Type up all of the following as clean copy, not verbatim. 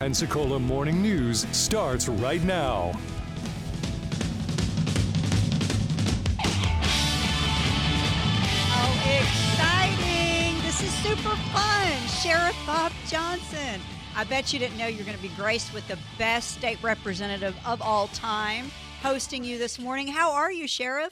Pensacola Morning News starts right now. Oh, exciting! This is super fun. Sheriff Bob Johnson. I bet you didn't know you're going to be graced with the best state representative of all time hosting you this morning. How are you, Sheriff?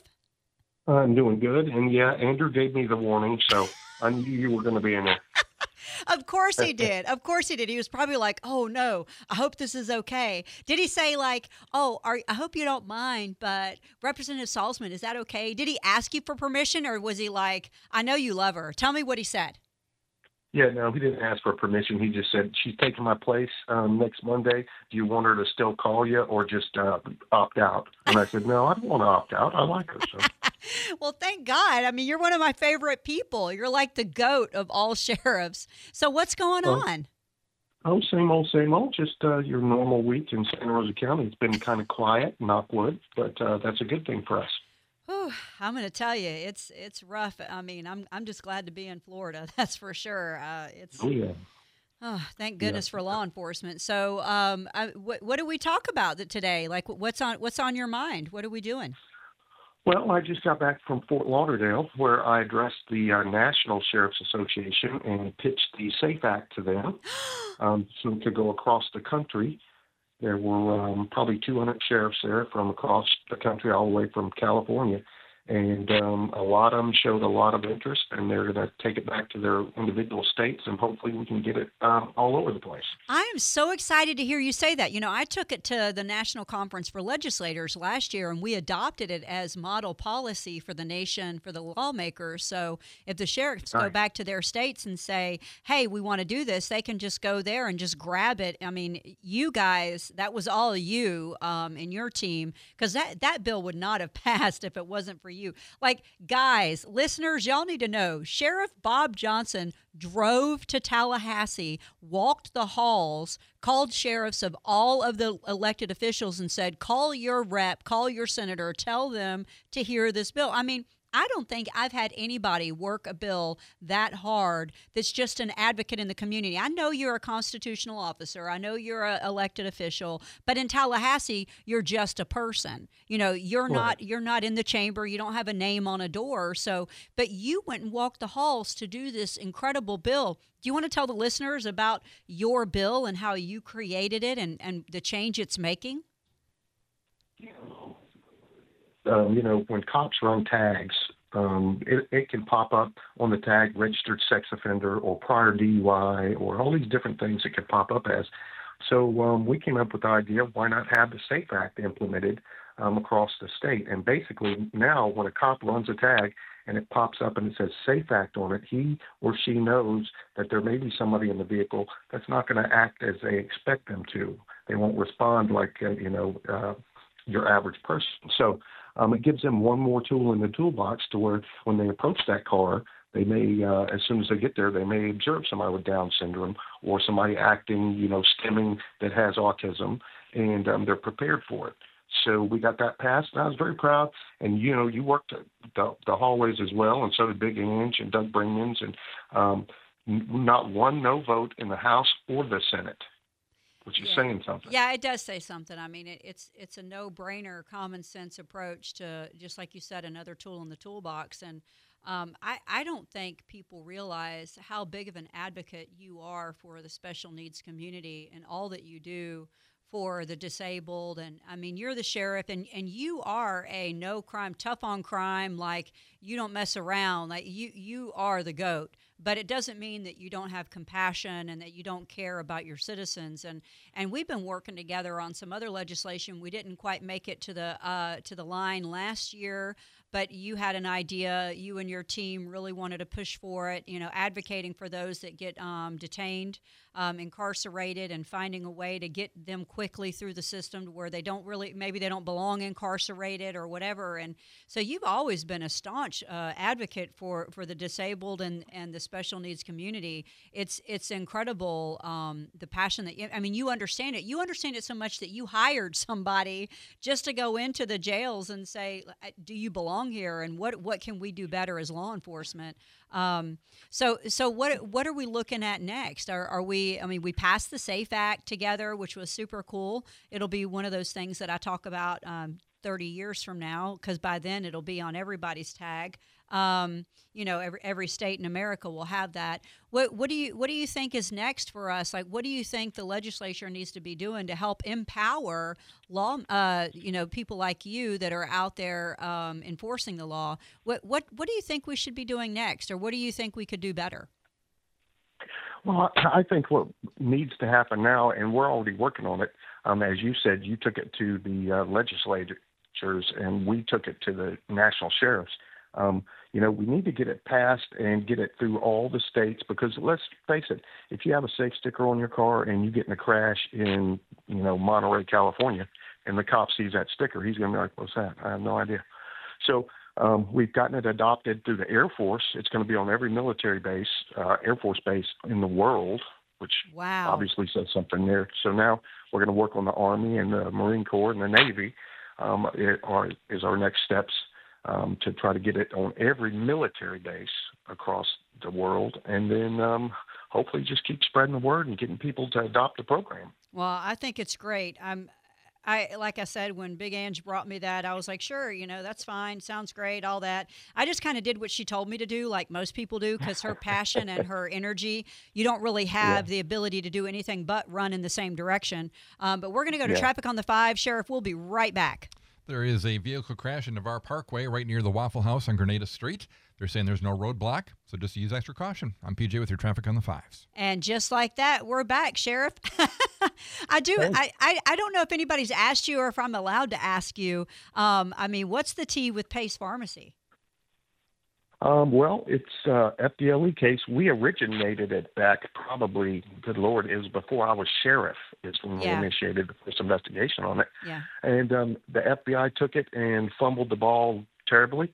I'm doing good. And yeah, Andrew gave me the warning, so I knew you were going to be in there. Of course he did. Of course he did. He was probably like, oh, no, I hope this is okay. Did he say like, oh, I hope you don't mind, but Representative Salzman, is that okay? Did he ask you for permission, or was he like, I know you love her? Tell me what he said. Yeah, no, he didn't ask for permission. He just said, she's taking my place next Monday. Do you want her to still call you or just opt out? And I said, no, I don't want to opt out. I like her. So. Well, thank God. I mean, you're one of my favorite people. You're like the GOAT of all sheriffs. So what's going on? Oh, same old, just your normal week in Santa Rosa County. It's been kind of quiet, knock wood, but that's a good thing for us. Whew, I'm going to tell you, it's rough. I mean, I'm just glad to be in Florida. That's for sure. Oh, yeah. Oh, thank goodness for law enforcement. So, what do we talk about today? Like, what's on your mind? What are we doing? Well, I just got back from Fort Lauderdale, where I addressed the National Sheriff's Association and pitched the SAFE Act to them, so to go across the country. There were probably 200 sheriffs there from across the country, all the way from California. And a lot of them showed a lot of interest, and they're going to take it back to their individual states, and hopefully we can get it all over the place. I am so excited to hear you say that. You know, I took it to the National Conference for Legislators last year, and we adopted it as model policy for the nation, for the lawmakers. So if the sheriffs go back to their states and say, hey, we want to do this, they can just go there and just grab it. I mean, you guys, that was all you and your team, because that bill would not have passed if it wasn't for you. Like, guys, listeners, y'all need to know, Sheriff Bob Johnson drove to Tallahassee, walked the halls, called sheriffs of all of the elected officials and said, call your rep, call your senator, tell them to hear this bill. I mean, I don't think I've had anybody work a bill that hard that's just an advocate in the community. I know you're a constitutional officer. I know you're an elected official, but in Tallahassee, you're just a person. You know, you're not in the chamber. You don't have a name on a door. So, but you went and walked the halls to do this incredible bill. Do you want to tell the listeners about your bill and how you created it and the change it's making? You know, when cops run tags, it can pop up on the tag registered sex offender or prior DUI or all these different things it could pop up as. So we came up with the idea, why not have the SAFE Act implemented across the state? And basically now when a cop runs a tag and it pops up and it says SAFE Act on it, he or she knows that there may be somebody in the vehicle that's not going to act as they expect them to. They won't respond like, your average person. So it gives them one more tool in the toolbox to where when they approach that car, they may, as soon as they get there, they may observe somebody with Down syndrome or somebody acting, stimming that has autism, and they're prepared for it. So we got that passed, and I was very proud. And, you worked the hallways as well, and so did Big Ange and Doug Bringmans, and not one no vote in the House or the Senate. Which is saying something. Yeah, it does say something. I mean, it's a no-brainer, common sense approach to, just like you said, another tool in the toolbox. And I don't think people realize how big of an advocate you are for the special needs community and all that you do for the disabled. And I mean, you're the sheriff, and you are a no crime, tough on crime. Like, you don't mess around. Like, you are the GOAT. But it doesn't mean that you don't have compassion and that you don't care about your citizens. And we've been working together on some other legislation. We didn't quite make it to the line last year, but you had an idea. You and your team really wanted to push for it. Advocating for those that get detained, incarcerated, and finding a way to get them quickly through the system to where maybe they don't belong incarcerated or whatever. And so you've always been a staunch advocate for the disabled and the special needs community. It's incredible, the passion that you understand it. You understand it so much that you hired somebody just to go into the jails and say, do you belong here, and what can we do better as law enforcement? So what are we looking at next? Are we? I mean, we passed the SAFE Act together, which was super cool. It'll be one of those things that I talk about 30 years from now, because by then it'll be on everybody's tag. Every state in America will have that. What do you think is next for us? Like, what do you think the legislature needs to be doing to help empower people like you that are out there enforcing the law? What do you think we should be doing next, or what do you think we could do better? Well, I think what needs to happen now, and we're already working on it, as you said, you took it to the legislatures, and we took it to the national sheriffs. We need to get it passed and get it through all the states, because let's face it, if you have a safe sticker on your car and you get in a crash in, Monterey, California, and the cop sees that sticker, he's going to be like, what's that? I have no idea. So we've gotten it adopted through the Air Force. It's going to be on every military base, Air Force base in the world, which obviously says something there. So now we're going to work on the Army and the Marine Corps and the Navy is our next steps to try to get it on every military base across the world, and then hopefully just keep spreading the word and getting people to adopt the program. Well, I think it's great. Like I said, when Big Ange brought me that, I was like, sure, that's fine. Sounds great, all that. I just kind of did what she told me to do, like most people do, because her passion and her energy, you don't really have the ability to do anything but run in the same direction. But we're going to go to Traffic on the 5. Sheriff, we'll be right back. There is a vehicle crash in Navarre Parkway right near the Waffle House on Grenada Street. They're saying there's no roadblock, so just use extra caution. I'm PJ with your Traffic on the 5s. And just like that, we're back, Sheriff. I don't know if anybody's asked you or if I'm allowed to ask you. What's the tea with Pace Pharmacy? Well, it's a FDLE case. We originated it back probably, good Lord, it was before I was sheriff is when we initiated the first investigation on it. Yeah. And the FBI took it and fumbled the ball terribly.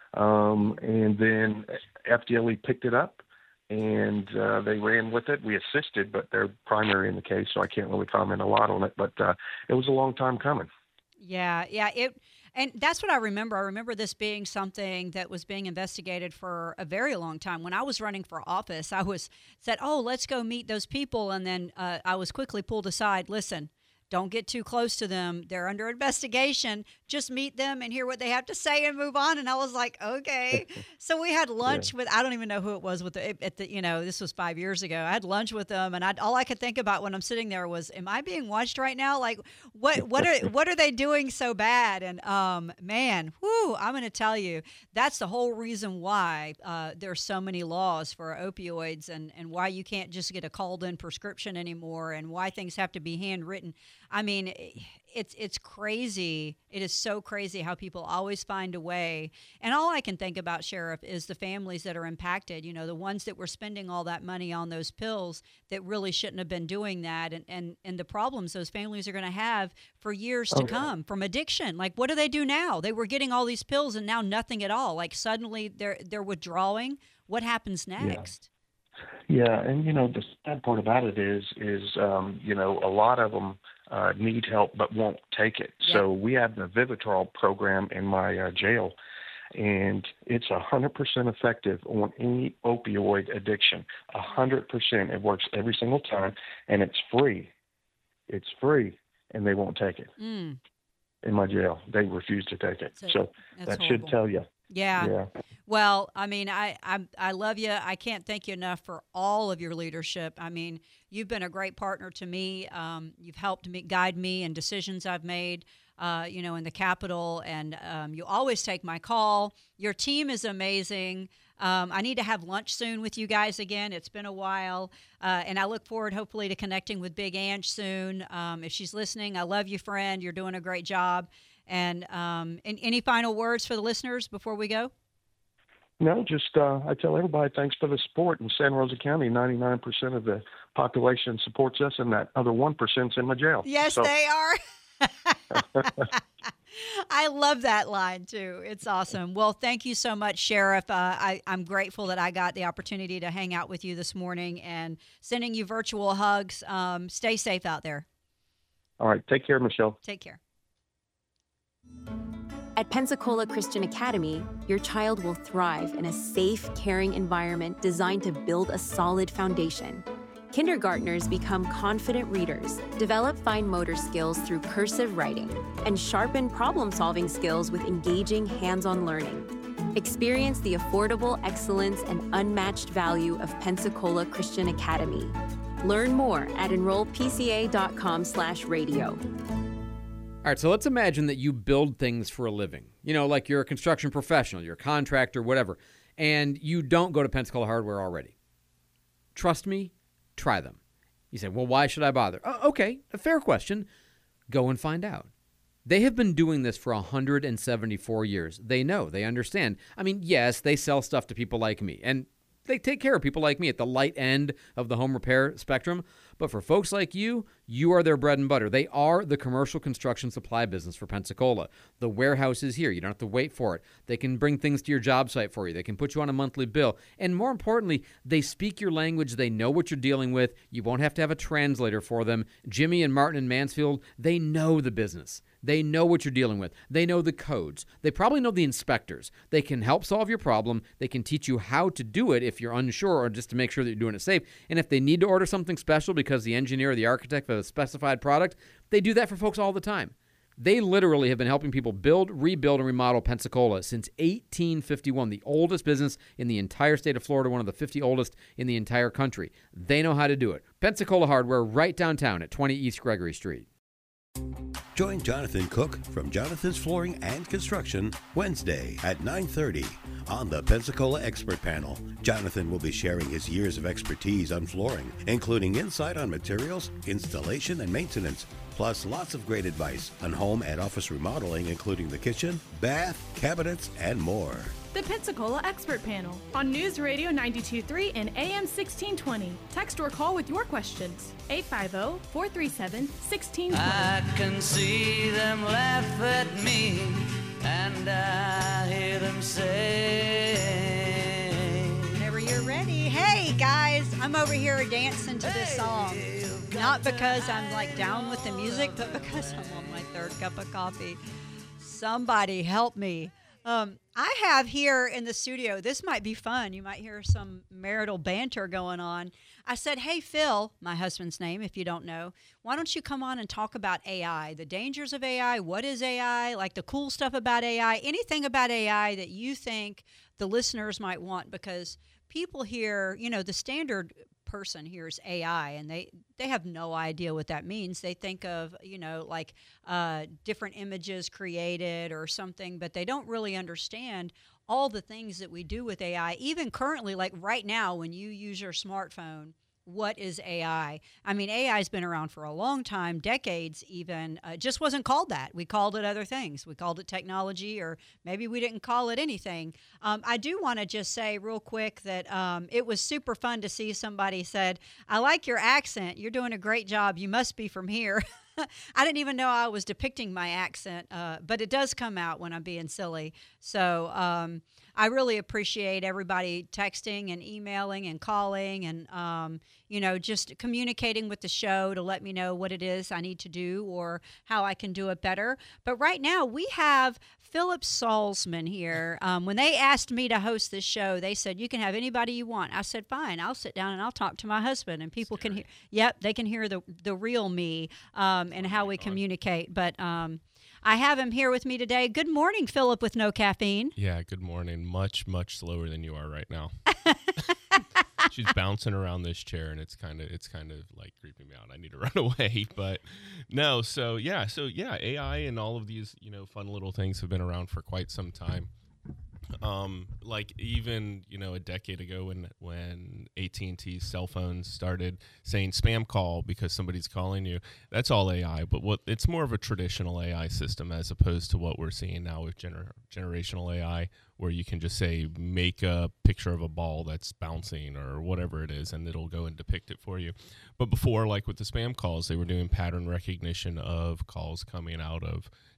And then FDLE picked it up, and they ran with it. We assisted, but they're primary in the case, so I can't really comment a lot on it. But it was a long time coming. Yeah. And that's what I remember. I remember this being something that was being investigated for a very long time. When I was running for office, I was said, let's go meet those people. And then I was quickly pulled aside. Listen, don't get too close to them. They're under investigation. Just meet them and hear what they have to say and move on. And I was like, okay. So we had lunch with, I don't even know who it was this was 5 years ago. I had lunch with them, and all I could think about when I'm sitting there was, am I being watched right now? Like, what are they doing so bad? And I'm going to tell you, that's the whole reason why there's so many laws for opioids, and why you can't just get a called-in prescription anymore, and why things have to be handwritten. I mean, it's crazy. It is so crazy how people always find a way. And all I can think about, Sheriff, is the families that are impacted, the ones that were spending all that money on those pills that really shouldn't have been doing that, and the problems those families are going to have for years to come from addiction. Like, what do they do now? They were getting all these pills and now nothing at all. Like, suddenly they're withdrawing. What happens next? Yeah, and the sad part about it is a lot of them need help but won't take it. Yeah. So we have the Vivitrol program in my jail, and it's 100% effective on any opioid addiction. 100%. It works every single time, and it's free. It's free, and they won't take it. In my jail, they refuse to take it. So that horrible. Should tell you. Yeah. Well, I mean, I love you. I can't thank you enough for all of your leadership. I mean, you've been a great partner to me. You've helped me guide me in decisions I've made, in the Capitol, and you always take my call. Your team is amazing. I need to have lunch soon with you guys again. It's been a while, and I look forward, hopefully, to connecting with Big Ange soon. If she's listening, I love you, friend. You're doing a great job. And any final words for the listeners before we go? No, just I tell everybody thanks for the support. In Santa Rosa County, 99% of the population supports us, and that other 1%'s in my jail. Yes, they are. I love that line too. It's awesome. Well, thank you so much, Sheriff. I'm grateful that I got the opportunity to hang out with you this morning and sending you virtual hugs. Stay safe out there. All right. Take care, Michelle. Take care. At Pensacola Christian Academy, your child will thrive in a safe, caring environment designed to build a solid foundation. Kindergartners become confident readers, develop fine motor skills through cursive writing, and sharpen problem-solving skills with engaging hands-on learning. Experience the affordable excellence and unmatched value of Pensacola Christian Academy. Learn more at enrollpca.com/radio. All right, so let's imagine that you build things for a living. You know, like you're a construction professional, you're a contractor, whatever, and you don't go to Pensacola Hardware already. Trust me, try them. You say, well, why should I bother? Okay, a fair question. Go and find out. They have been doing this for 174 years. They know, they understand. I mean, yes, they sell stuff to people like me, and they take care of people like me at the light end of the home repair spectrum. But for folks like you, you are their bread and butter. They are the commercial construction supply business for Pensacola. The warehouse is here. You don't have to wait for it. They can bring things to your job site for you. They can put you on a monthly bill. And more importantly, they speak your language. They know what you're dealing with. You won't have to have a translator for them. Jimmy and Martin and Mansfield, they know the business. They know what you're dealing with. They know the codes. They probably know the inspectors. They can help solve your problem. They can teach you how to do it if you're unsure or just to make sure that you're doing it safe. And if they need to order something special because the engineer or the architect of a specified product, they do that for folks all the time. They literally have been helping people build, rebuild, and remodel Pensacola since 1851, the oldest business in the entire state of Florida, one of the 50 oldest in the entire country. They know how to do it. Pensacola Hardware, right downtown at 20 East Gregory Street. Join Jonathan Cook from Jonathan's Flooring and Construction Wednesday at 9:30 on the Pensacola Expert Panel. Jonathan will be sharing his years of expertise on flooring, including insight on materials, installation, and maintenance, plus lots of great advice on home and office remodeling, including the kitchen, bath, cabinets, and more. The Pensacola Expert Panel on News Radio 92.3 and AM 1620. Text or call with your questions. 850-437-1620. I can see them laugh at me, and I hear them say, whenever you're ready. Hey, guys, I'm over here dancing to this song. Not because I'm like down with the music, but because I'm on my third cup of coffee. Somebody help me. I have here in the studio, this might be fun. You might hear some marital banter going on. I said, hey, Phil, my husband's name, if you don't know, why don't you come on and talk about AI, the dangers of AI, what is AI, like the cool stuff about AI, anything about AI that you think the listeners might want, because people hear, you know, the standard person hears AI and they have no idea what that means. They think of, you know, like different images created or something, but they don't really understand all the things that we do with AI. Even currently, like right now, when you use your smartphone, what is AI? I mean, AI has been around for a long time, decades even. It just wasn't called that. We called it other things. We called it technology, or maybe we didn't call it anything. I do want to just say real quick that it was super fun to see somebody said, I like your accent. You're doing a great job. You must be from here. I didn't even know I was depicting my accent, but it does come out when I'm being silly. So I really appreciate everybody texting and emailing and calling and, you know, just communicating with the show to let me know what it is I need to do or how I can do it better. But right now we have Philip Salzman here. When they asked me to host this show, they said, you can have anybody you want. I said, fine, I'll sit down and I'll talk to my husband and people can hear. Yep, they can hear the real me and how we communicate. But I have him here with me today. Good morning, Philip with No Caffeine. Yeah, good morning. Much slower than you are right now. She's bouncing around this chair, and it's kind of like creeping me out. I need to run away, but no. So yeah, AI and all of these, you know, fun little things have been around for quite some time. Like even, you know, a decade ago when AT&T cell phones started saying spam call because somebody's calling you, that's all AI. But it's more of a traditional AI system as opposed to what we're seeing now with generational AI, where you can just say, make a picture of a ball that's bouncing or whatever it is, and it'll go and depict it for you. But before, like with the spam calls, they were doing pattern recognition of calls coming out of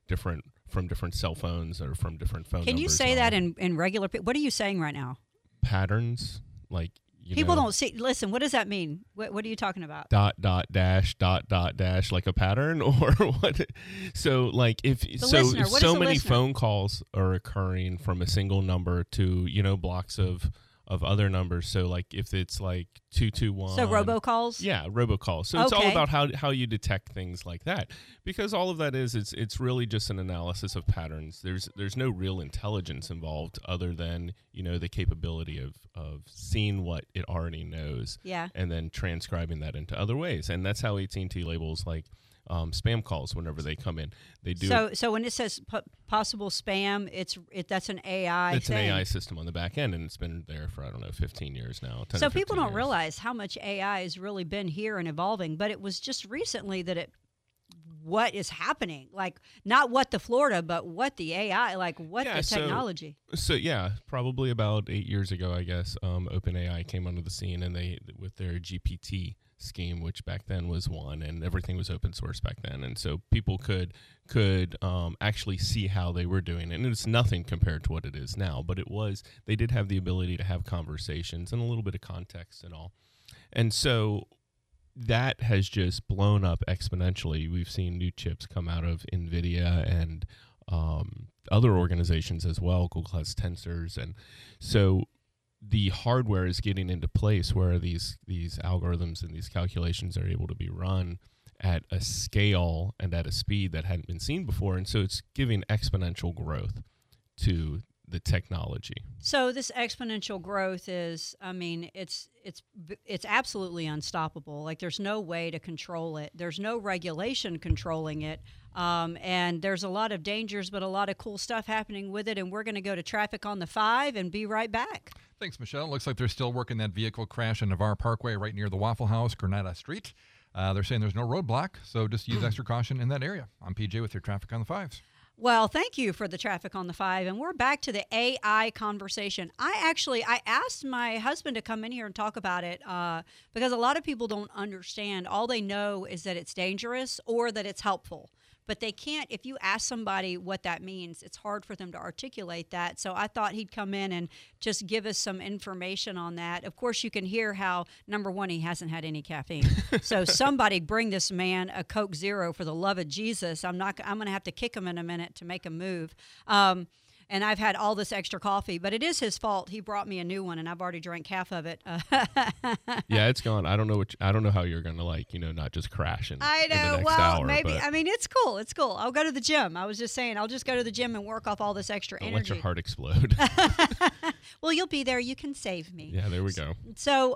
different cell phones or from different phone numbers. Can you say that in regular? What are you saying right now? Patterns, like people don't see. Listen, what does that mean? What are you talking about? Dash, like a pattern, or what? So like if so many phone calls are occurring from a single number to blocks of other numbers. So like if it's like 221. So robocalls? Yeah, robocalls. So it's all about how you detect things like that. Because all of that it's really just an analysis of patterns. There's no real intelligence involved other than, the capability of seeing what it already knows. Yeah. And then transcribing that into other ways. And that's how AT&T labels like spam calls whenever they come in. They do. So when it says possible spam, that's an AI. It's an AI system on the back end, and it's been there for 15 years now. So people don't realize how much AI has really been here and evolving. But it was just recently that what is happening, like not what the Florida, but what the AI, like what the technology. So yeah, probably about 8 years ago, I guess, OpenAI came onto the scene, and they with their GPT scheme, which back then was one, and everything was open source back then, and so people could actually see how they were doing it. And it's nothing compared to what it is now, but they did have the ability to have conversations and a little bit of context and all. And so that has just blown up exponentially. We've seen new chips come out of NVIDIA and other organizations as well. Google has Tensors, and so the hardware is getting into place where these algorithms and these calculations are able to be run at a scale and at a speed that hadn't been seen before. And so it's giving exponential growth to the technology. So this exponential growth is, it's absolutely unstoppable. Like there's no way to control it. There's no regulation controlling it. And there's a lot of dangers, but a lot of cool stuff happening with it. And we're going to go to Traffic on the 5 and be right back. Thanks, Michelle. Looks like they're still working that vehicle crash on Navarre Parkway right near the Waffle House, Granada Street. They're saying there's no roadblock, so just use extra caution in that area. I'm PJ with your Traffic on the 5s. Well, thank you for the Traffic on the 5, and we're back to the AI conversation. I asked my husband to come in here and talk about it because a lot of people don't understand. All they know is that it's dangerous or that it's helpful. But they can't, if you ask somebody what that means, it's hard for them to articulate that. So I thought he'd come in and just give us some information on that. Of course, you can hear how, number one, he hasn't had any caffeine. So somebody bring this man a Coke Zero for the love of Jesus. I'm going to have to kick him in a minute to make him move. And I've had all this extra coffee, but it is his fault. He brought me a new one, and I've already drank half of it. Yeah, it's gone. I don't know how you're gonna not just crash in the next hour. Maybe. But it's cool. It's cool. I'll go to the gym. I was just saying, I'll just go to the gym and work off all this extra energy. Let your heart explode. Well, you'll be there. You can save me. Yeah, there we go. So,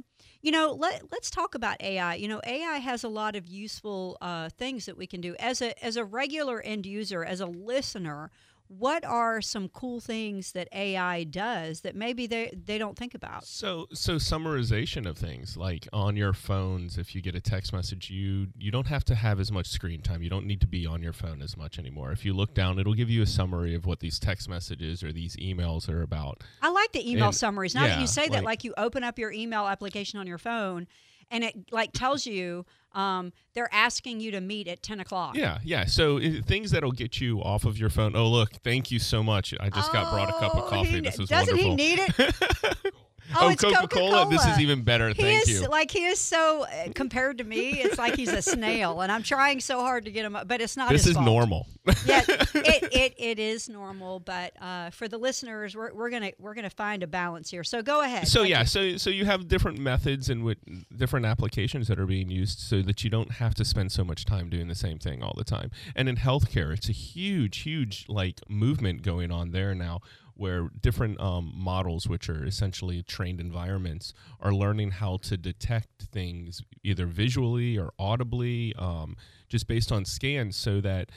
let's talk about AI. AI has a lot of useful things that we can do as a regular end user, as a listener. What are some cool things that AI does that maybe they don't think about? So summarization of things, like on your phones, if you get a text message, you don't have to have as much screen time. You don't need to be on your phone as much anymore. If you look down, it'll give you a summary of what these text messages or these emails are about. I like the email summaries. Now that you say that, like you open up your email application on your phone, and it tells you they're asking you to meet at 10 o'clock. Yeah. So things that'll get you off of your phone. Oh, look, thank you so much. I just got brought a cup of coffee. This is doesn't wonderful. Doesn't he need it? Oh, it's Coca-Cola. This is even better. Thank you. He is so, compared to me, it's like he's a snail, and I'm trying so hard to get him up, but it's not his fault. This is normal. Yeah, it is normal, but for the listeners, we're gonna find a balance here. So go ahead. So so you have different methods and different applications that are being used so that you don't have to spend so much time doing the same thing all the time. And in healthcare, it's a huge movement going on there now, where different models, which are essentially trained environments, are learning how to detect things either visually or audibly, just based on scans, so that,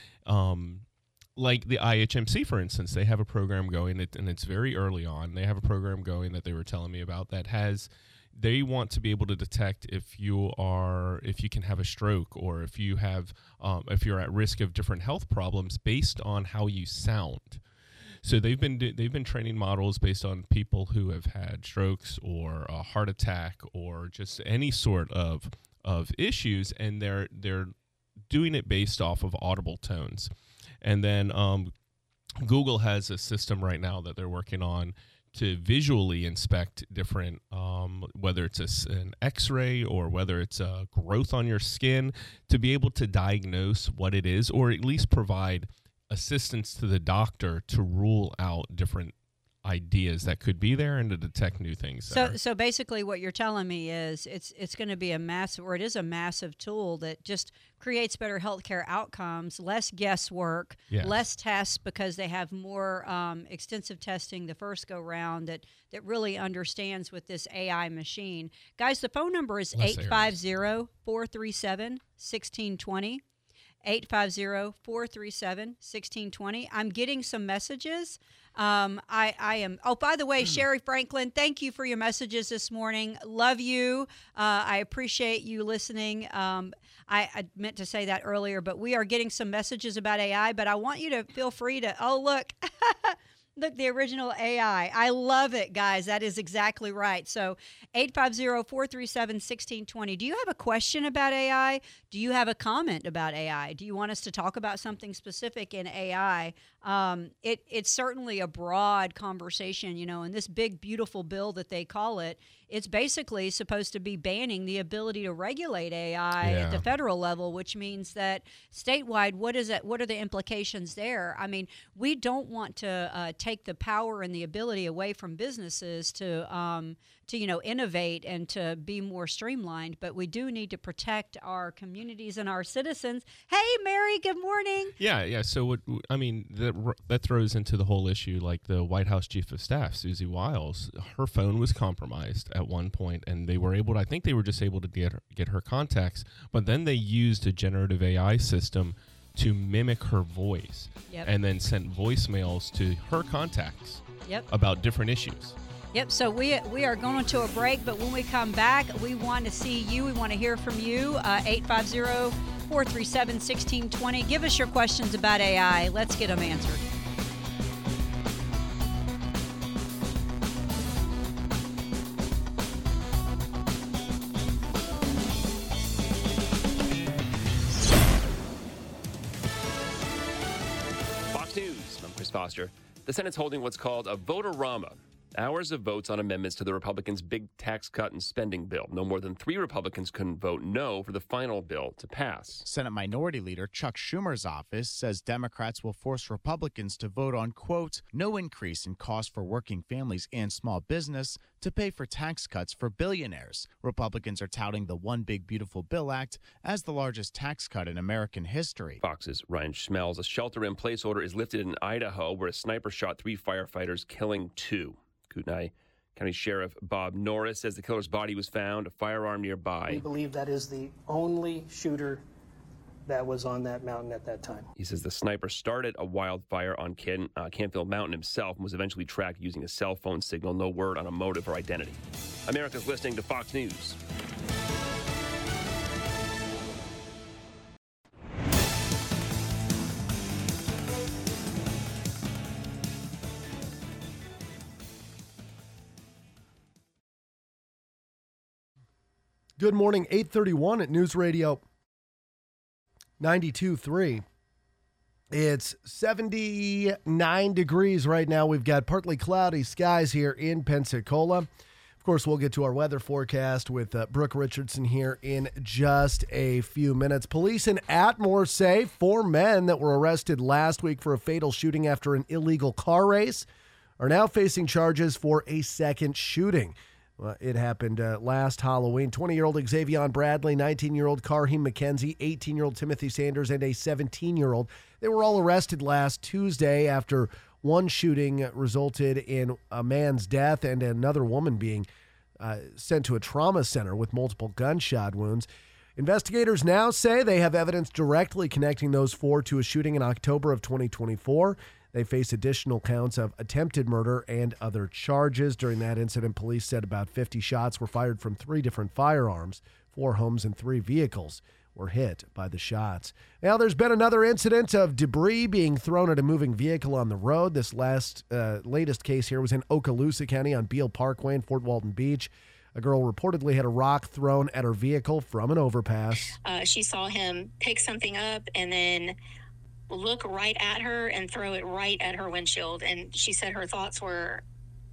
like the IHMC, for instance, they have a program going, and it's very early on. They have a program going that they were telling me about that they want to be able to detect if you can have a stroke, or if you're at risk of different health problems based on how you sound. So they've been training models based on people who have had strokes or a heart attack or just any sort of issues, and they're doing it based off of audible tones. And then Google has a system right now that they're working on to visually inspect different, whether it's an x-ray or whether it's a growth on your skin, to be able to diagnose what it is, or at least provide assistance to the doctor to rule out different ideas that could be there and to detect new things. So basically what you're telling me is it's going to be it is a massive tool that just creates better healthcare outcomes, less guesswork, Yes. less tests because they have more extensive testing the first go round that really understands with this AI machine. Guys, the phone number is 850-437-1620. 850-437-1620. I'm getting some messages. I am. Oh, by the way, Sherry Franklin, thank you for your messages this morning. Love you. I appreciate you listening. I meant to say that earlier, but we are getting some messages about AI, but I want you to feel free to, oh, look. Look, the original AI. I love it, guys. That is exactly right. So 850-437-1620. Do you have a question about AI? Do you have a comment about AI? Do you want us to talk about something specific in AI? It's certainly a broad conversation, and this big, beautiful bill that they call it, it's basically supposed to be banning the ability to regulate AI at the federal level, which means that statewide, what is it? What are the implications there? I mean, we don't want to take the power and the ability away from businesses to innovate and to be more streamlined, but we do need to protect our communities and our citizens. Hey, Mary, good morning. Yeah. So that throws into the whole issue, like the White House Chief of Staff, Susie Wiles. Her phone was compromised at one point, and they were able to, I think they were just able to get her contacts, but then they used a generative AI system to mimic her voice, and then sent voicemails to her contacts about different issues. Yep, so we are going to a break, but when we come back, we want to see you. We want to hear from you. 850-437-1620. Give us your questions about AI. Let's get them answered. Fox News, I'm Chris Foster. The Senate's holding what's called a vote-a-rama. Hours of votes on amendments to the Republicans' big tax cut and spending bill. No more than 3 Republicans couldn't vote no for the final bill to pass. Senate Minority Leader Chuck Schumer's office says Democrats will force Republicans to vote on, quote, no increase in cost for working families and small business to pay for tax cuts for billionaires. Republicans are touting the One Big Beautiful Bill Act as the largest tax cut in American history. Fox's Ryan Schmelz. A shelter-in-place order is lifted in Idaho, where a sniper shot 3 firefighters, killing 2. Kootenai County Sheriff Bob Norris says the killer's body was found, a firearm nearby. We believe that is the only shooter that was on that mountain at that time. He says the sniper started a wildfire on Canfield Mountain himself and was eventually tracked using a cell phone signal. No word on a motive or identity. America's listening to Fox News. Good morning, 8:31 at News Radio 92.3. It's 79 degrees right now. We've got partly cloudy skies here in Pensacola. Of course, we'll get to our weather forecast with Brooke Richardson here in just a few minutes. Police in Atmore say 4 men that were arrested last week for a fatal shooting after an illegal car race are now facing charges for a second shooting. It happened last Halloween. 20-year-old Xavion Bradley, 19-year-old Carheem McKenzie, 18-year-old Timothy Sanders, and a 17-year-old. They were all arrested last Tuesday after one shooting resulted in a man's death and another woman being sent to a trauma center with multiple gunshot wounds. Investigators now say they have evidence directly connecting those 4 to a shooting in October of 2024. They face additional counts of attempted murder and other charges. During that incident, police said about 50 shots were fired from 3 different firearms. 4 homes and 3 vehicles were hit by the shots. Now, there's been another incident of debris being thrown at a moving vehicle on the road. This latest case here was in Okaloosa County on Beale Parkway in Fort Walton Beach. A girl reportedly had a rock thrown at her vehicle from an overpass. She saw him pick something up and then look right at her and throw it right at her windshield. And she said her thoughts were,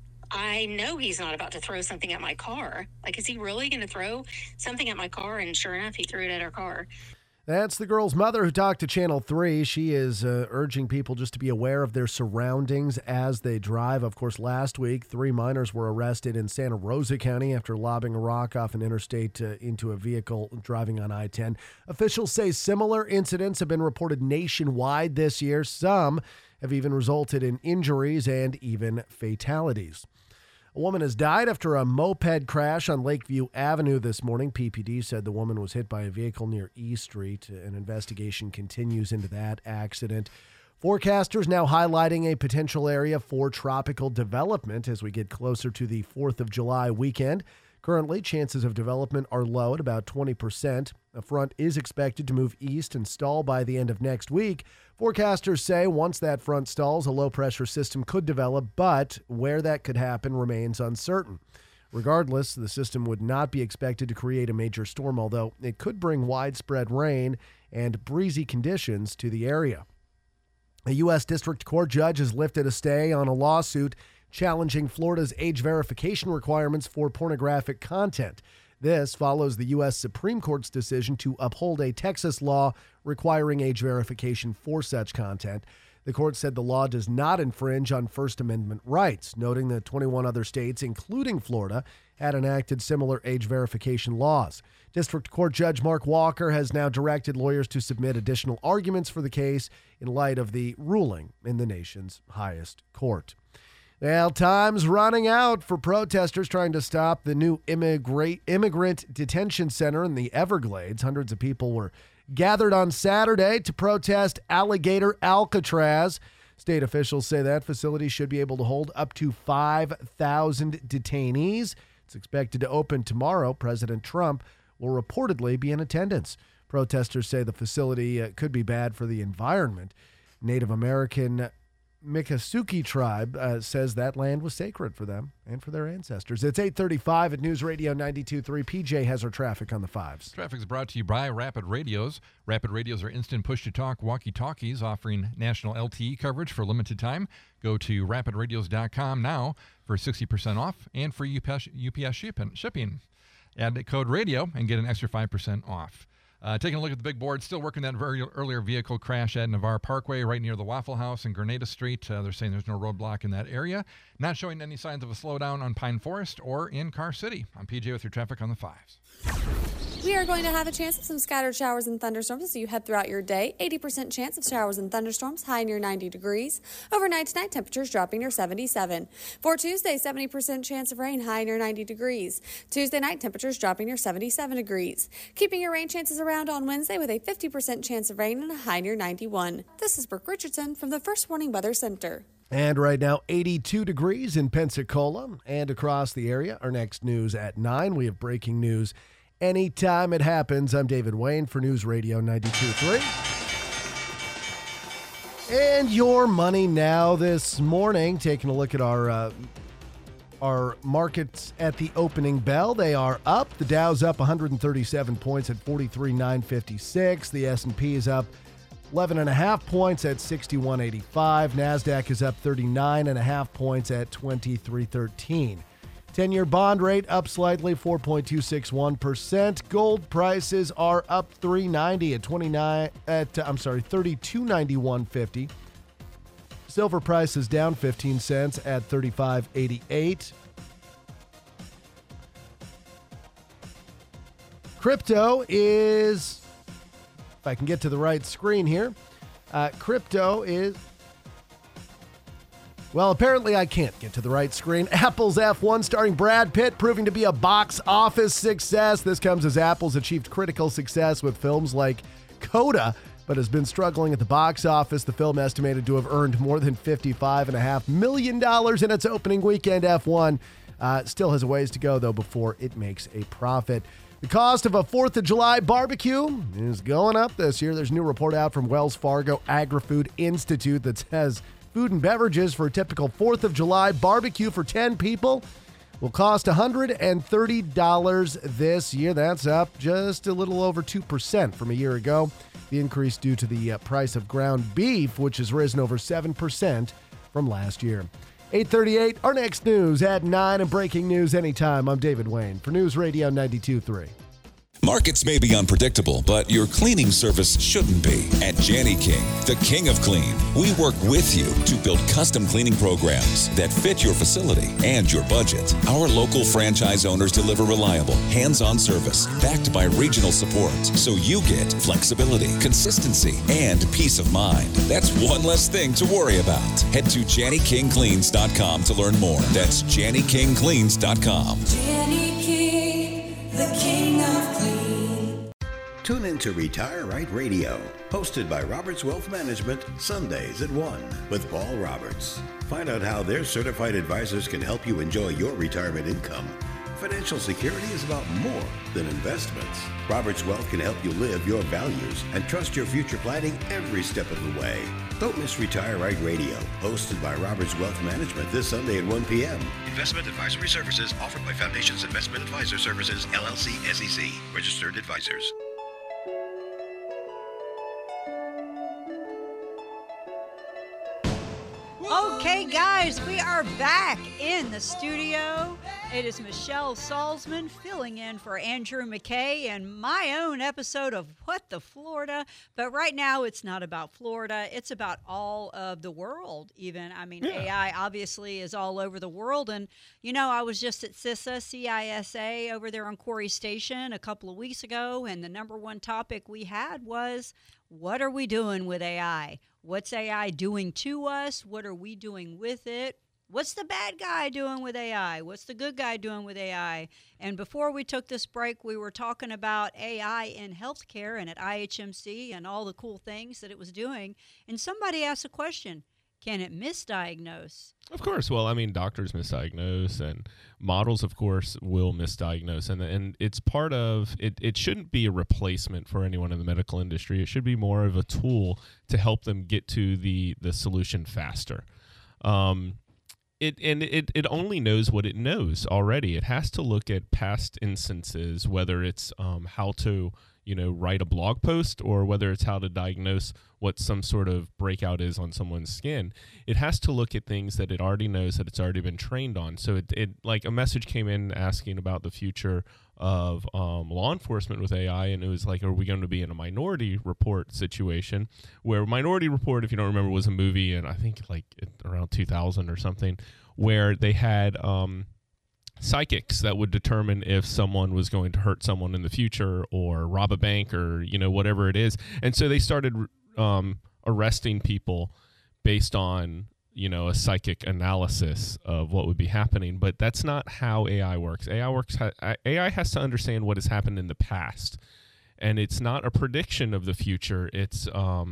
I know he's not about to throw something at my car. Like, is he really going to throw something at my car? And sure enough, he threw it at her car. That's the girl's mother who talked to Channel 3. She is urging people just to be aware of their surroundings as they drive. Of course, last week, 3 minors were arrested in Santa Rosa County after lobbing a rock off an interstate into a vehicle driving on I-10. Officials say similar incidents have been reported nationwide this year. Some have even resulted in injuries and even fatalities. A woman has died after a moped crash on Lakeview Avenue this morning. PPD said the woman was hit by a vehicle near E Street. An investigation continues into that accident. Forecasters now highlighting a potential area for tropical development as we get closer to the 4th of July weekend. Currently, chances of development are low at about 20%. A front is expected to move east and stall by the end of next week. Forecasters say once that front stalls, a low-pressure system could develop, but where that could happen remains uncertain. Regardless, the system would not be expected to create a major storm, although it could bring widespread rain and breezy conditions to the area. A U.S. District Court judge has lifted a stay on a lawsuit challenging Florida's age verification requirements for pornographic content. This follows the U.S. Supreme Court's decision to uphold a Texas law requiring age verification for such content. The court said the law does not infringe on First Amendment rights, noting that 21 other states, including Florida, had enacted similar age verification laws. District Court Judge Mark Walker has now directed lawyers to submit additional arguments for the case in light of the ruling in the nation's highest court. Well, time's running out for protesters trying to stop the new immigrant detention center in the Everglades. Hundreds of people were gathered on Saturday to protest Alligator Alcatraz. State officials say that facility should be able to hold up to 5,000 detainees. It's expected to open tomorrow. President Trump will reportedly be in attendance. Protesters say the facility could be bad for the environment. Native American Miccosukee tribe says that land was sacred for them and for their ancestors. It's 8:35 at News Radio 92.3. PJ has our traffic on the fives. Traffic is brought to you by Rapid Radios. Rapid Radios are instant push-to-talk walkie-talkies offering national LTE coverage for limited time. Go to rapidradios.com now for 60% off and free UPS shipping. Add code radio and get an extra 5% off. Taking a look at the big board, still working that very earlier vehicle crash at Navarre Parkway right near the Waffle House and Grenada Street. They're saying there's no roadblock in that area. Not showing any signs of a slowdown on Pine Forest or in Car City. I'm PJ with your traffic on the fives. We are going to have a chance of some scattered showers and thunderstorms as you head throughout your day. 80% chance of showers and thunderstorms, high near 90 degrees. Overnight tonight, temperatures dropping near 77. For Tuesday, 70% chance of rain, high near 90 degrees. Tuesday night, temperatures dropping near 77 degrees. Keeping your rain chances around on Wednesday with a 50% chance of rain and a high near 91. This is Brooke Richardson from the First Warning Weather Center. And right now, 82 degrees in Pensacola and across the area. Our next news at 9. We have breaking news anytime it happens. I'm David Wayne for News Radio 92.3. And your money now this morning. Taking a look at our markets at the opening bell. They are up. The Dow's up 137 points at 43,956. The S&P is up 11.5 points at 61.85. NASDAQ is up 39.5 points at 23.13. 10-year bond rate up slightly, 4.261%. Gold prices are up $3.90 at $32.91.50. Silver prices down 15 cents at $35.88. Crypto is, if I can get to the right screen here, crypto is, well, apparently I can't get to the right screen. Apple's F1 starring Brad Pitt proving to be a box office success. This comes as Apple's achieved critical success with films like Coda, but has been struggling at the box office. The film estimated to have earned more than $55.5 million in its opening weekend. F1 still has a ways to go, though, before it makes a profit. The cost of a 4th of July barbecue is going up this year. There's a new report out from Wells Fargo Agri-Food Institute that says food and beverages for a typical 4th of July barbecue for 10 people will cost $130 this year. That's up just a little over 2% from a year ago. The increase due to the price of ground beef, which has risen over 7% from last year. 8:38, our next news at 9 and breaking news anytime. I'm David Wayne for News Radio 92.3. Markets may be unpredictable, but your cleaning service shouldn't be. At Jani King, the king of clean, we work with you to build custom cleaning programs that fit your facility and your budget. Our local franchise owners deliver reliable, hands-on service backed by regional support, so you get flexibility, consistency, and peace of mind. That's one less thing to worry about. Head to JaniKingCleans.com to learn more. That's JaniKingCleans.com. Jani King, the king of clean. Tune in to Retire Right Radio, hosted by Roberts Wealth Management, Sundays at 1 with Paul Roberts. Find out how their certified advisors can help you enjoy your retirement income. Financial security is about more than investments. Roberts Wealth can help you live your values and trust your future planning every step of the way. Don't miss Retire Right Radio, hosted by Roberts Wealth Management this Sunday at 1 p.m. Investment advisory services offered by Foundations Investment Advisor Services, LLC, SEC, registered advisors. Okay, guys, we are back in the studio. It is Michelle Salzman filling in for Andrew McKay and my own episode of What the Florida. But right now, it's not about Florida. It's about all of the world, even. I mean, AI obviously is all over the world. And, you know, I was just at CISA over there on Quarry Station a couple of weeks ago, and the number one topic we had was, what are we doing with AI? What's AI doing to us? What are we doing with it? What's the bad guy doing with AI? What's the good guy doing with AI? And before we took this break, we were talking about AI in healthcare and at IHMC and all the cool things that it was doing. And somebody asked a question. Can it misdiagnose? Of course. Well, I mean, doctors misdiagnose, and models, of course, will misdiagnose. And it's part of it. It shouldn't be a replacement for anyone in the medical industry. It should be more of a tool to help them get to the solution faster. It only knows what it knows already. It has to look at past instances, whether it's how to write a blog post, or whether it's how to diagnose what some sort of breakout is on someone's skin. It has to look at things that it already knows, that it's already been trained on. So it like a message came in asking about the future of law enforcement with AI, and it was like, are we going to be in a Minority Report situation? Where Minority Report, if you don't remember, was a movie, and I think like around 2000 or something, where they had psychics that would determine if someone was going to hurt someone in the future or rob a bank or whatever it is. And so they started arresting people based on a psychic analysis of what would be happening. But that's not how AI works. AI has to understand what has happened in the past, and it's not a prediction of the future. It's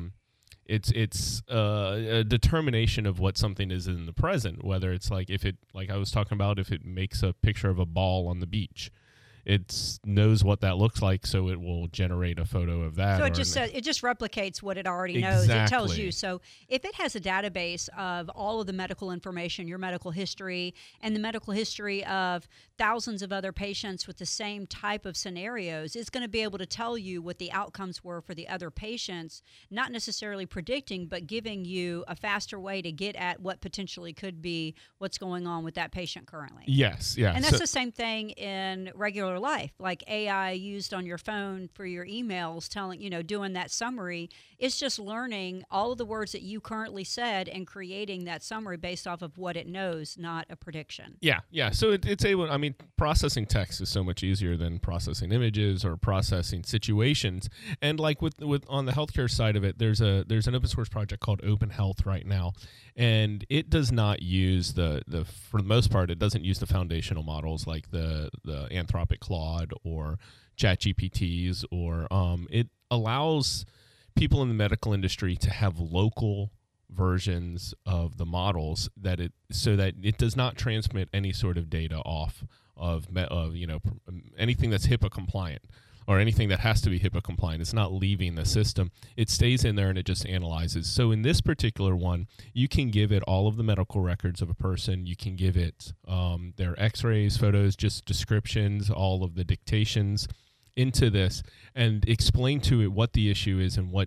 a determination of what something is in the present, whether it's like like I was talking about, if it makes a picture of a ball on the beach, it knows what that looks like, so it will generate a photo of that. So it just replicates what it already knows. Exactly. It tells you. So if it has a database of all of the medical information, your medical history, and the medical history of thousands of other patients with the same type of scenarios, it's going to be able to tell you what the outcomes were for the other patients, not necessarily predicting, but giving you a faster way to get at what potentially could be what's going on with that patient currently. Yes, yeah. And that's the same thing in regular life, like AI used on your phone for your emails, doing that summary. It's just learning all of the words that you currently said and creating that summary based off of what it knows, not a prediction. Yeah. So it's able, processing text is so much easier than processing images or processing situations. And like with on the healthcare side of it, there's an open source project called Open Health right now, and it does not use for the most part, it doesn't use the foundational models like the Anthropic Claude or ChatGPTs, or it allows people in the medical industry to have local versions of the models so that it does not transmit any sort of data off of anything that's HIPAA compliant. or anything that has to be HIPAA compliant. It's not leaving the system. It stays in there and it just analyzes. So in this particular one, you can give it all of the medical records of a person. You can give it their x-rays, photos, just descriptions, all of the dictations into this, and explain to it what the issue is and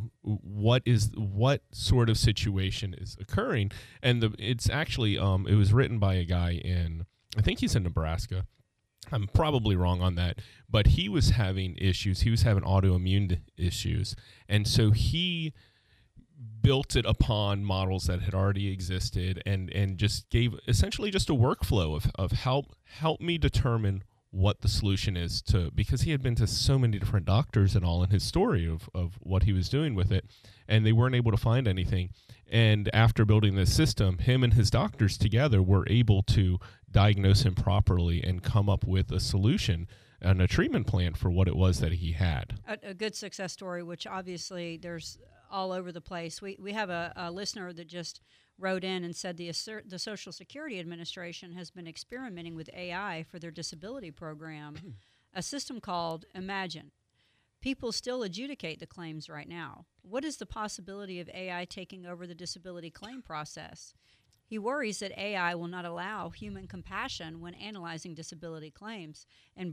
what sort of situation is occurring. And it's actually it was written by a guy in, I think he's in Nebraska. I'm probably wrong on that, but he was having issues. He was having autoimmune issues, and so he built it upon models that had already existed, and just gave essentially just a workflow of help me determine what the solution is, to because he had been to so many different doctors and all in his story of what he was doing with it, and they weren't able to find anything. And after building this system, him and his doctors together were able to diagnose him properly and come up with a solution and a treatment plan for what it was that he had. A good success story, which obviously there's all over the place. We have a listener that just wrote in and said the Social Security Administration has been experimenting with AI for their disability program, a system called Imagine. People still adjudicate the claims right now. What is the possibility of AI taking over the disability claim process? He worries that AI will not allow human compassion when analyzing disability claims. And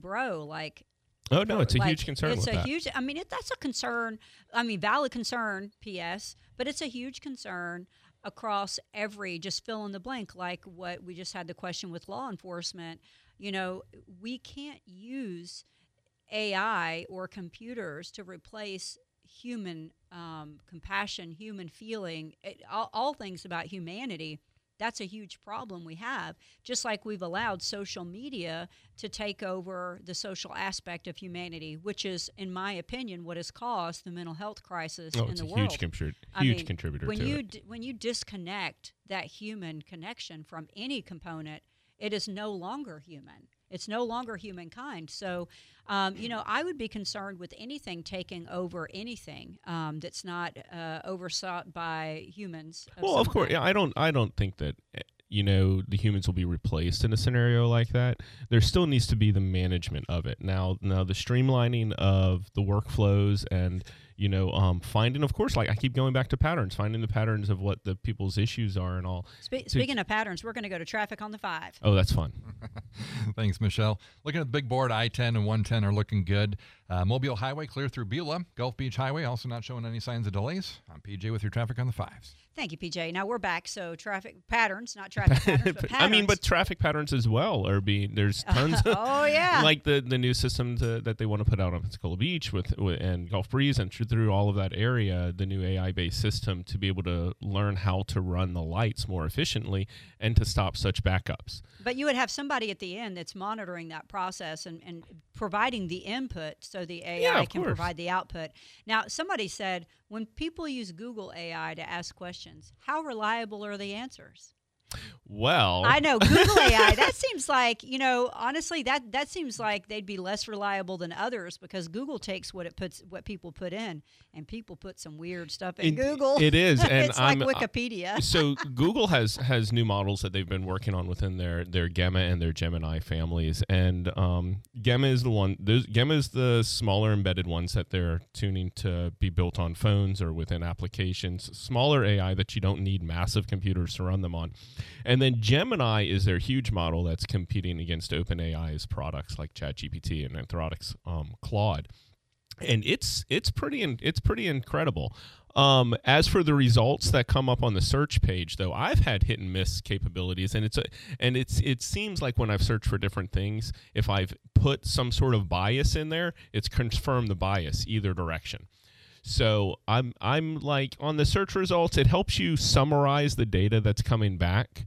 oh no, it's a huge concern. It's with a that. huge. I mean, that's a concern. I mean, valid concern. P.S. But it's a huge concern across every. Just fill in the blank, like what we just had the question with law enforcement. You know, we can't use AI or computers to replace human compassion, human feeling, all things about humanity. That's a huge problem we have, just like we've allowed social media to take over the social aspect of humanity, which is, in my opinion, what has caused the mental health crisis in the world. It's a huge contributor when to you it. when you disconnect that human connection from any component, it is no longer human. It's no longer humankind. So, I would be concerned with anything taking over anything that's not oversought by humans. Well, of course, yeah. I don't think that the humans will be replaced in a scenario like that. There still needs to be the management of it. Now the streamlining of the workflows and finding, of course, like I keep going back to patterns, finding the patterns of what the people's issues are and all. Speaking of patterns, we're going to go to traffic on the 5. Oh, that's fun. Thanks, Michelle. Looking at the big board, I-10 and 110 are looking good. Mobile Highway clear through Beulah. Gulf Beach Highway also not showing any signs of delays. I'm PJ with your traffic on the 5s. Thank you, PJ. Now we're back. So traffic patterns, not traffic patterns, but patterns. But traffic patterns as well are there's tons of, oh, yeah. like the new system that they want to put out on Pensacola Beach with and Gulf Breeze and through all of that area, the new AI-based system to be able to learn how to run the lights more efficiently and to stop such backups. But you would have somebody at the end that's monitoring that process and providing the input so the AI can provide the output. Now, somebody said, when people use Google AI to ask questions, how reliable are the answers? Well, I know Google AI. That seems like, honestly, that seems like they'd be less reliable than others because Google takes what people put in, and people put some weird stuff in Google. It is, and it's like Wikipedia. So Google has new models that they've been working on within their Gemma and their Gemini families, and Gemma is the one. Gemma is the smaller embedded ones that they're tuning to be built on phones or within applications. Smaller AI that you don't need massive computers to run them on. And then Gemini is their huge model that's competing against OpenAI's products like ChatGPT and Anthropic's Claude, and it's pretty incredible. As for the results that come up on the search page, though, I've had hit and miss capabilities, and it seems like when I've searched for different things, if I've put some sort of bias in there, it's confirmed the bias either direction. So I'm like on the search results, it helps you summarize the data that's coming back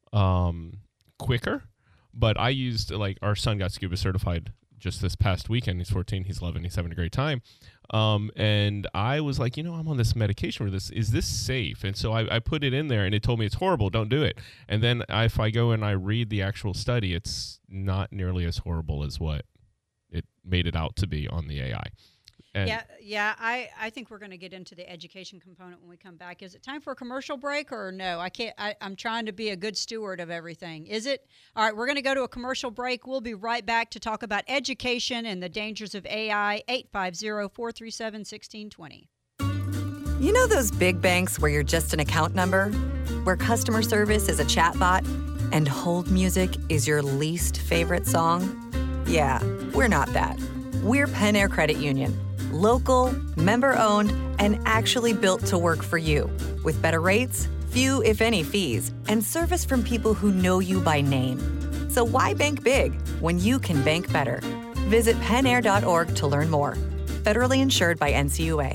quicker. But I used, like, our son got scuba certified just this past weekend. He's 14, he's loving, he's having a great time. And I was like, I'm on this medication for this. Is this safe? And so I put it in there and it told me it's horrible. Don't do it. And then if I go and I read the actual study, it's not nearly as horrible as what it made it out to be on the AI. And Yeah. I think we're going to get into the education component when we come back. Is it time for a commercial break or no? I can't. I'm trying to be a good steward of everything. Is it? All right, we're going to go to a commercial break. We'll be right back to talk about education and the dangers of AI. 850-437-1620. You know those big banks where you're just an account number? Where customer service is a chatbot and hold music is your least favorite song? Yeah, we're not that. We're Pen Air Credit Union. Local, member-owned, and actually built to work for you. With better rates, few if any fees, and service from people who know you by name. So why bank big when you can bank better? Visit penair.org to learn more. Federally insured by NCUA.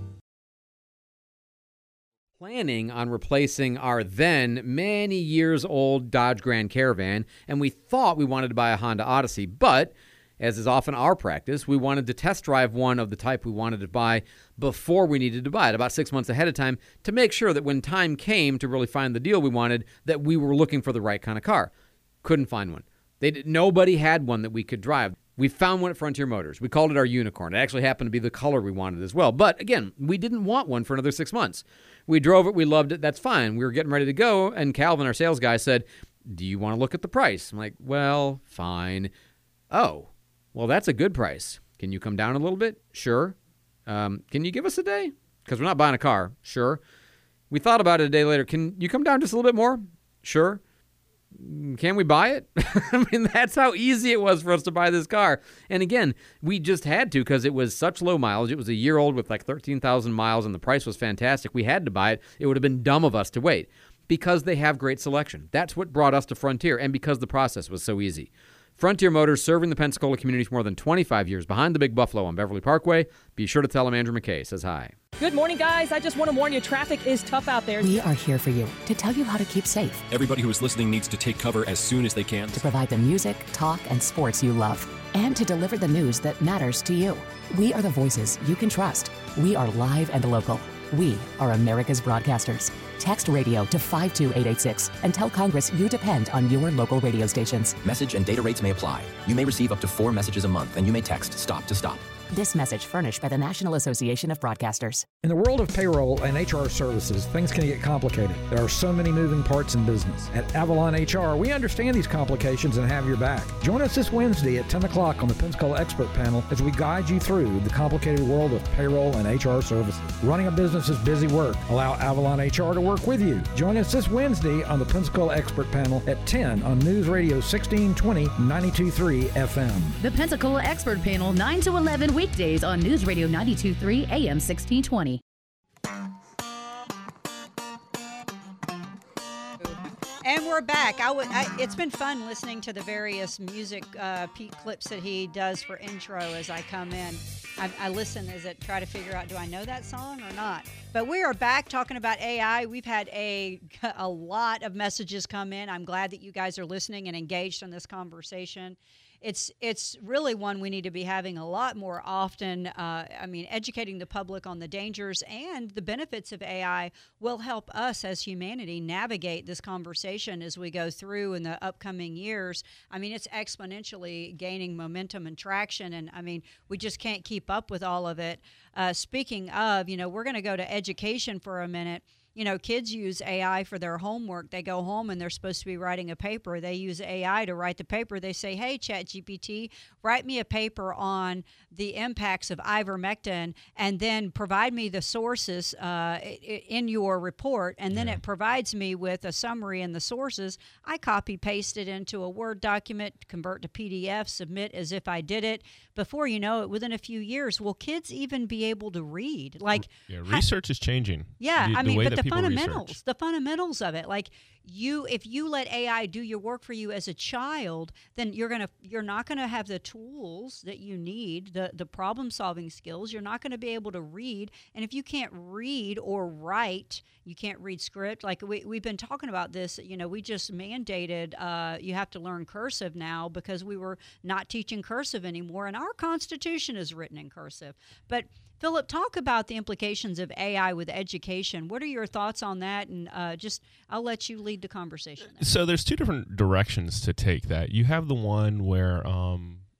Planning on replacing our then many years old Dodge Grand Caravan, and we thought we wanted to buy a Honda Odyssey, but as is often our practice, we wanted to test drive one of the type we wanted to buy before we needed to buy it, about 6 months ahead of time, to make sure that when time came to really find the deal we wanted, that we were looking for the right kind of car. Couldn't find one. Nobody had one that we could drive. We found one at Frontier Motors. We called it our Unicorn. It actually happened to be the color we wanted as well. But again, we didn't want one for another 6 months. We drove it. We loved it. That's fine. We were getting ready to go, and Calvin, our sales guy, said, "Do you want to look at the price?" I'm like, "Well, fine." "Oh. Well, that's a good price. Can you come down a little bit?" "Sure." Can you give us a day? Because we're not buying a car." "Sure." We thought about it a day later. "Can you come down just a little bit more?" "Sure." "Can we buy it?" I mean, that's how easy it was for us to buy this car. And again, we just had to because it was such low mileage. It was a year old with like 13,000 miles, and the price was fantastic. We had to buy it. It would have been dumb of us to wait because they have great selection. That's what brought us to Frontier, and because the process was so easy. Frontier Motors, serving the Pensacola community for more than 25 years, behind the Big Buffalo on Beverly Parkway. Be sure to tell them Andrew McKay says hi. Good morning, guys. I just want to warn you, traffic is tough out there. We are here for you to tell you how to keep safe. Everybody who is listening needs to take cover as soon as they can. To provide the music, talk, and sports you love. And to deliver the news that matters to you. We are the voices you can trust. We are live and local. We are America's broadcasters. Text radio to 52886 and tell Congress you depend on your local radio stations. Message and data rates may apply. You may receive up to 4 messages a month, and you may text STOP to STOP. This message furnished by the National Association of Broadcasters. In the world of payroll and HR services, things can get complicated. There are so many moving parts in business. At Avalon HR, we understand these complications and have your back. Join us this Wednesday at 10 o'clock on the Pensacola Expert Panel as we guide you through the complicated world of payroll and HR services. Running a business is busy work. Allow Avalon HR to work with you. Join us this Wednesday on the Pensacola Expert Panel at 10 on News Radio 1620 92.3 FM. The Pensacola Expert Panel, 9 to 11 weekdays on News Radio 92.3 AM 1620. And we're back. It's been fun listening to the various music Pete clips that he does for intro as I come in. I listen try to figure out, do I know that song or not? But we are back talking about AI. We've had a lot of messages come in. I'm glad that you guys are listening and engaged in this conversation. It's really one we need to be having a lot more often. Educating the public on the dangers and the benefits of AI will help us as humanity navigate this conversation as we go through in the upcoming years. It's exponentially gaining momentum and traction, and we just can't keep up with all of it. Speaking of, we're going to go to education for a minute. Kids use AI for their homework. They go home and they're supposed to be writing a paper. They use AI to write the paper. They say, "Hey, ChatGPT, write me a paper on the impacts of ivermectin and then provide me the sources in your report." And then it provides me with a summary and the sources. I copy paste it into a Word document, convert to PDF, submit as if I did it. Before you know it, within a few years, will kids even be able to read? Research is changing. Yeah, but the fundamentals of it, if you let AI do your work for you as a child, then you're not gonna have the tools that you need, the problem solving skills. You're not gonna be able to read, and if you can't read or write, you can't read script. We've been talking about this. We just mandated you have to learn cursive now because we were not teaching cursive anymore, and our Constitution is written in cursive. But Philip, talk about the implications of AI with education. What are your thoughts on that? And I'll let you lead the conversation there. So there's two different directions to take that. You have the one where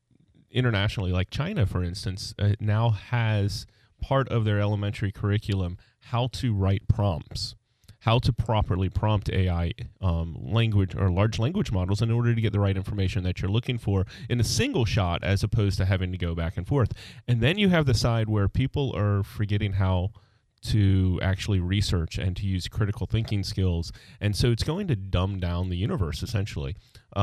internationally, like China, for instance, now has part of their elementary curriculum how to write prompts, how to properly prompt AI language or large language models in order to get the right information that you're looking for in a single shot, as opposed to having to go back and forth. And then you have the side where people are forgetting how to actually research and to use critical thinking skills. And so it's going to dumb down the universe, essentially.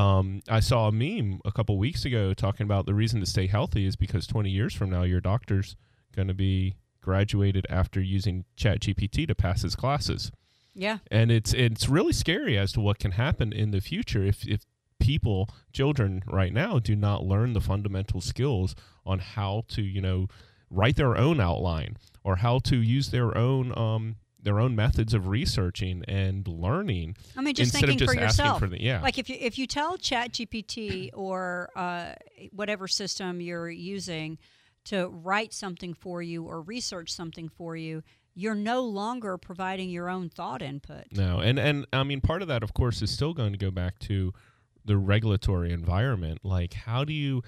I saw a meme a couple weeks ago talking about the reason to stay healthy is because 20 years from now, your doctor's going to be graduated after using ChatGPT to pass his classes. Yeah. And it's really scary as to what can happen in the future if people, children right now, do not learn the fundamental skills on how to, write their own outline or how to use their own methods of researching and learning. I mean, just instead thinking of just for yourself. asking for Like if you tell ChatGPT or whatever system you're using to write something for you or research something for you, you're no longer providing your own thought input. No, and I mean, part of that, of course, is still going to go back to the regulatory environment. Like, how do you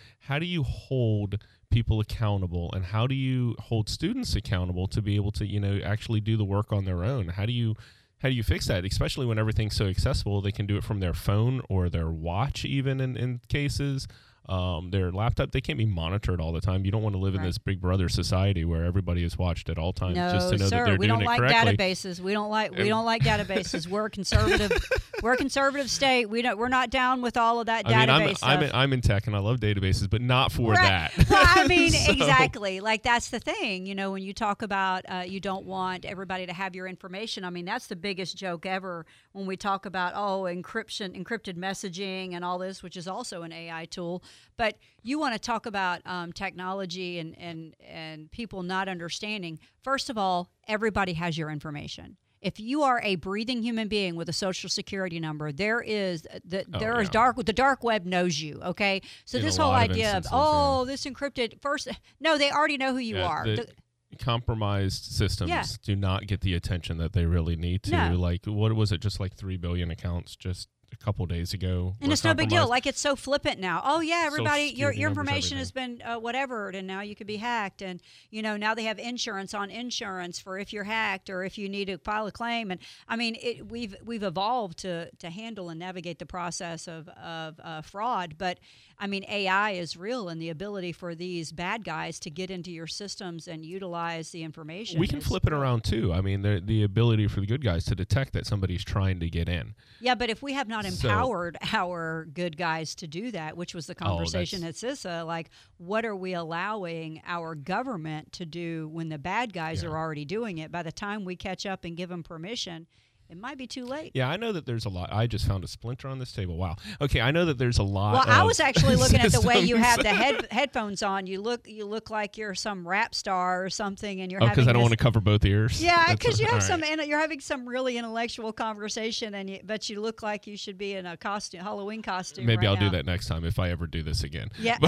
hold people accountable, and how do you hold students accountable to be able to, actually do the work on their own? How do you fix that, especially when everything's so accessible? They can do it from their phone or their watch, even in cases. Their laptop, they can't be monitored all the time. You don't want to live in this Big Brother society where everybody is watched at all times just to know that they're doing it correctly. We don't like databases. We don't like databases. We're a conservative. We're a conservative state. We're not down with all of that database stuff. I'm in tech and I love databases, but not for that. Well, I mean, exactly. Like, that's the thing. When you talk about you don't want everybody to have your information. I mean, that's the biggest joke ever when we talk about encrypted messaging and all this, which is also an AI tool. But you want to talk about technology and people not understanding. First of all, everybody has your information. If you are a breathing human being with a social security number, the dark web knows you. Okay, so this whole idea of this encrypted no, they already know who you are. Compromised systems do not get the attention that they really need to. No. Like, what was it? Just like 3 billion accounts just a couple days ago. And it's no big deal. Like, it's so flippant now. Oh, yeah, everybody, your information has been whatever, and now you could be hacked. And, now they have insurance on insurance for if you're hacked or if you need to file a claim. And, I mean, we've evolved to handle and navigate the process of fraud. But, I mean, AI is real, and the ability for these bad guys to get into your systems and utilize the information. We can flip it around, too. I mean, the ability for the good guys to detect that somebody's trying to get in. Yeah, but if we have not empowered our good guys to do that, which was the conversation at CISA, like, what are we allowing our government to do when the bad guys are already doing it? By the time we catch up and give them permission, it might be too late. Yeah, I know that there's a lot. I just found a splinter on this table. Wow. Okay, I know that there's a lot. Well, I was actually looking at the way you have the headphones on. You look like you're some rap star or something, and you're because I don't want to cover both ears. Yeah, because you have you're having some really intellectual conversation, but you look like you should be in a Halloween costume. Maybe I'll now. do that next time if I ever do this again. Yeah.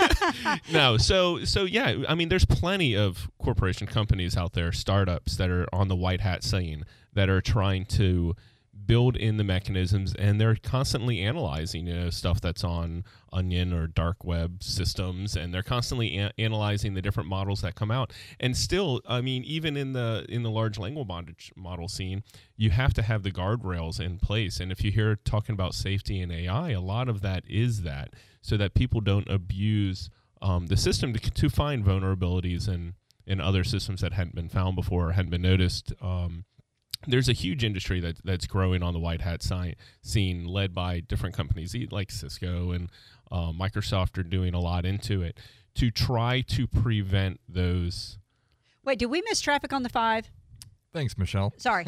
No. So yeah. I mean, there's plenty of corporation companies out there, startups that are on the white hat scene, that are trying to build in the mechanisms, and they're constantly analyzing, stuff that's on Onion or dark web systems, and they're constantly analyzing the different models that come out. And still, I mean, even in the large language model scene, you have to have the guardrails in place. And if you hear talking about safety in AI, a lot of that is that, so that people don't abuse the system to find vulnerabilities in other systems that hadn't been found before or hadn't been noticed. There's a huge industry that's growing on the white hat scene, led by different companies like Cisco and Microsoft are doing a lot into it to try to prevent those. Wait, did we miss traffic on the 5? Thanks, Michelle. Sorry.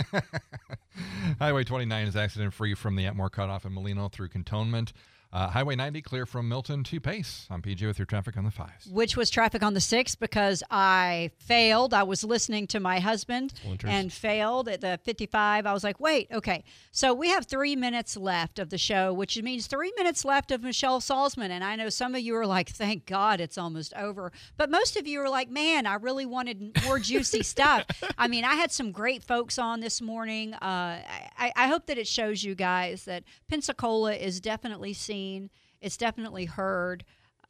Highway 29 is accident-free from the Atmore cutoff in Molino through Cantonment. Highway 90 clear from Milton to Pace. I'm PJ with your traffic on the 5s. Which was traffic on the 6 because I failed. I was listening to my husband and failed at the 55. I was like, wait, okay. So we have 3 minutes left of the show, which means 3 minutes left of Michelle Salzman. And I know some of you are like, thank God it's almost over. But most of you are like, man, I really wanted more juicy stuff. I mean, I had some great folks on this morning. I hope that it shows you guys that Pensacola is definitely seen. It's definitely heard.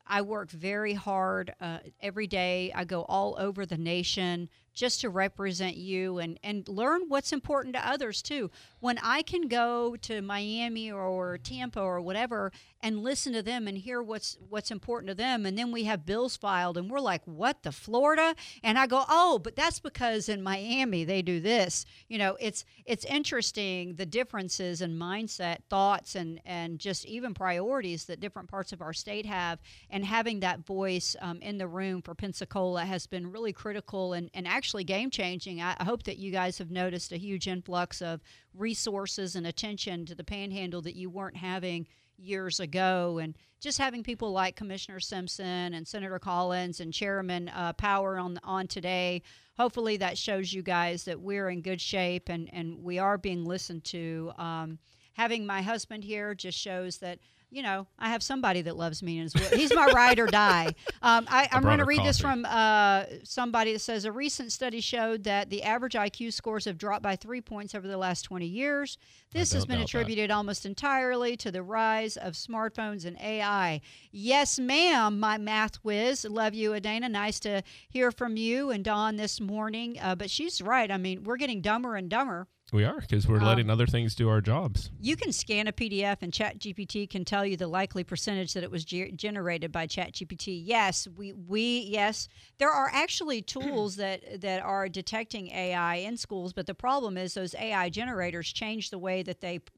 I work very hard every day. I go all over the nation just to represent you and learn what's important to others too. When I can go to Miami or Tampa or whatever and listen to them and hear what's important to them, and then we have bills filed and we're like, what, the Florida? And I go, oh, but that's because in Miami they do this. You know, it's interesting the differences in mindset, thoughts, and just even priorities that different parts of our state have, and having that voice in the room for Pensacola has been really critical and actually game-changing. I hope that you guys have noticed a huge influx of resources and attention to the Panhandle that you weren't having years ago, and just having people like Commissioner Simpson and Senator Collins and Chairman Power on today. Hopefully that shows you guys that we're in good shape and we are being listened to. Having my husband here just shows that, you know, I have somebody that loves me. And he's my ride or die. I'm going to read this from somebody that says, a recent study showed that the average IQ scores have dropped by 3 points over the last 20 years. This has been attributed almost entirely to the rise of smartphones and AI. Yes, ma'am, my math whiz. Love you, Adana. Nice to hear from you and Dawn this morning. But she's right. I mean, we're getting dumber and dumber. We are, because we're letting other things do our jobs. You can scan a PDF and ChatGPT can tell you the likely percentage that it was generated by ChatGPT. Yes, yes. There are actually tools that are detecting AI in schools, but the problem is those AI generators change the way that they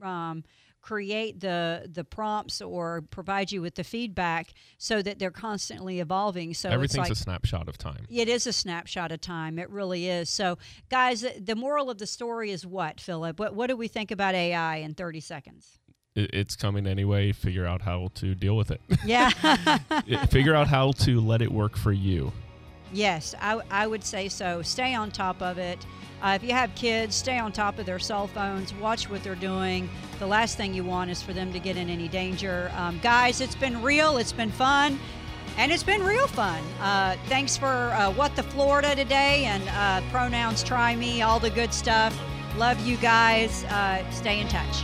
create the prompts or provide you with the feedback so that they're constantly evolving. So everything's a snapshot of time. It is a snapshot of time. It really is. So, guys, the moral of the story is what, Philip? What do we think about AI in 30 seconds? It's coming anyway. Figure out how to deal with it. Yeah. Figure out how to let it work for you. Yes, I would say so. Stay on top of it. If you have kids, stay on top of their cell phones. Watch what they're doing. The last thing you want is for them to get in any danger. Guys, it's been real. It's been fun. And it's been real fun. Thanks for What the Florida today and pronouns try me, all the good stuff. Love you guys. Stay in touch.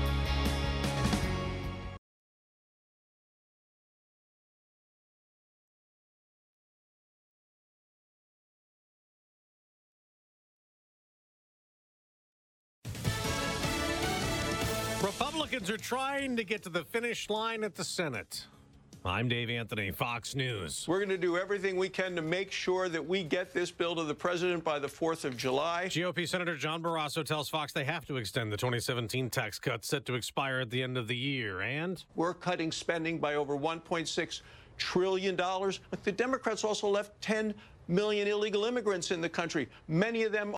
Republicans are trying to get to the finish line at the Senate. I'm Dave Anthony, Fox News. We're going to do everything we can to make sure that we get this bill to the president by the 4th of July. GOP Senator John Barrasso tells Fox they have to extend the 2017 tax cut set to expire at the end of the year. And we're cutting spending by over $1.6 trillion. But the Democrats also left 10 million illegal immigrants in the country, many of them